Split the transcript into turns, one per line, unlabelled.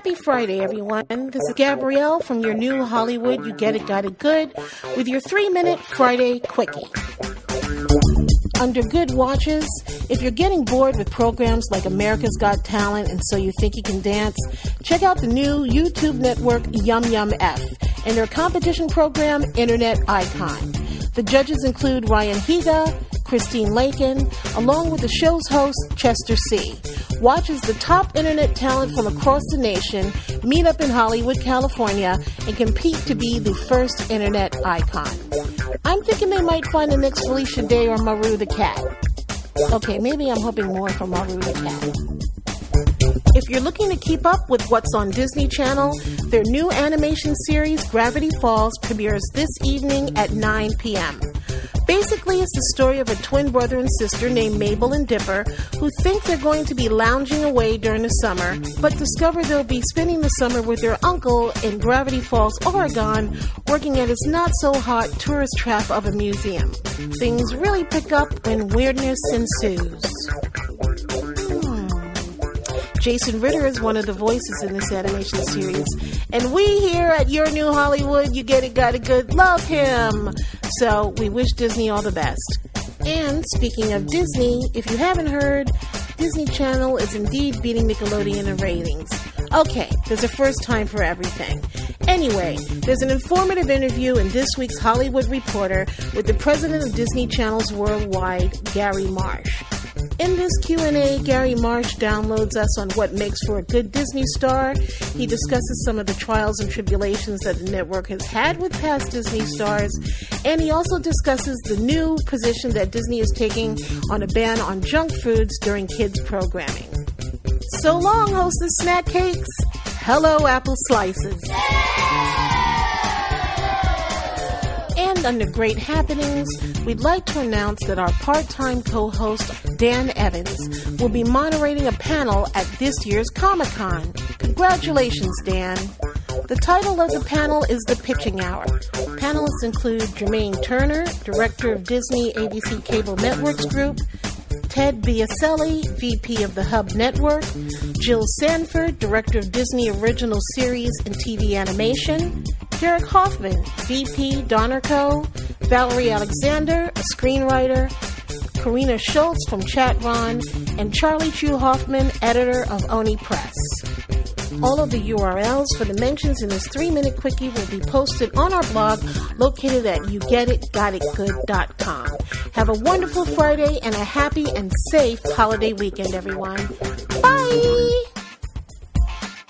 Happy Friday, everyone. This is Gabrielle from your new Hollywood You Get It, Got It Good with your 3-minute Friday Quickie. Under Good Watches, if you're getting bored with programs like America's Got Talent and So You Think You Can Dance, check out the new YouTube network Yum Yum F and their competition program Internet Icon. The judges include Ryan Higa, Christine Lakin, along with the show's host, Chester C. Watch as the top internet talent from across the nation meet up in Hollywood, California, and compete to be the first internet icon. I'm thinking they might find the next Felicia Day or Maru the Cat. Okay, maybe I'm hoping more for Maru the Cat. If you're looking to keep up with what's on Disney Channel, their new animation series, Gravity Falls, premieres this evening at 9 p.m. Basically, it's the story of a twin brother and sister named Mabel and Dipper who think they're going to be lounging away during the summer, but discover they'll be spending the summer with their uncle in Gravity Falls, Oregon, working at his not-so-hot tourist trap of a museum. Things really pick up when weirdness ensues. Jason Ritter is one of the voices in this animation series, and we here at Your New Hollywood, You Get It, Got It Good, love him. So we wish Disney all the best. And speaking of Disney, if you haven't heard, Disney Channel is indeed beating Nickelodeon in ratings. Okay, there's a first time for everything. Anyway, there's an informative interview in this week's Hollywood Reporter with the president of Disney Channels Worldwide, Gary Marsh. In this Q&A, Gary Marsh downloads us on what makes for a good Disney star. He discusses some of the trials and tribulations that the network has had with past Disney stars. And he also discusses the new position that Disney is taking on a ban on junk foods during kids' programming. So long, hostess snack cakes. Hello, apple slices. And under great happenings, we'd like to announce that our part-time co-host, Dan Evans, will be moderating a panel at this year's Comic-Con. Congratulations, Dan. The title of the panel is The Pitching Hour. Panelists include Jermaine Turner, director of Disney ABC Cable Networks Group, Ted Biaselli, VP of the Hub Network, Jill Sanford, director of Disney Original Series and TV Animation, Derek Hoffman, VP, Donner Co., Valerie Alexander, a screenwriter, Karina Schultz from Chatron, and Charlie Chu Hoffman, editor of Oni Press. All of the URLs for the mentions in this 3-minute quickie will be posted on our blog located at yougetitgotitgood.com. Have a wonderful Friday and a happy and safe holiday weekend, everyone. Bye!